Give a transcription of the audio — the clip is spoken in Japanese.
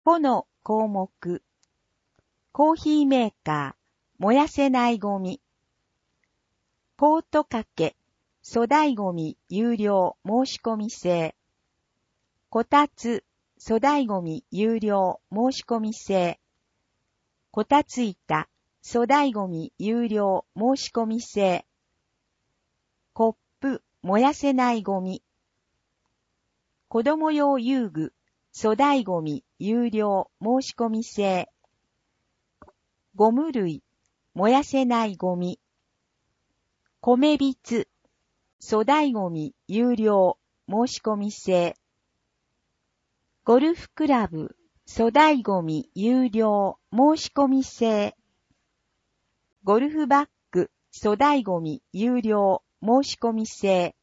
5の項目。コーヒーメーカー、燃やせないゴミ。コート掛け、粗大ゴミ有料申し込み制。こたつ、粗大ゴミ有料申し込み制。こたつ板、粗大ゴミ有料申し込み制。コップ、燃やせないゴミ。子供用遊具、粗大ゴミ有料申し込み制。ゴム類、燃やせないゴミ。米びつ、粗大ゴミ有料申し込み制。ゴルフクラブ、粗大ゴミ有料申し込み制。ゴルフバッグ、粗大ゴミ有料申し込み制。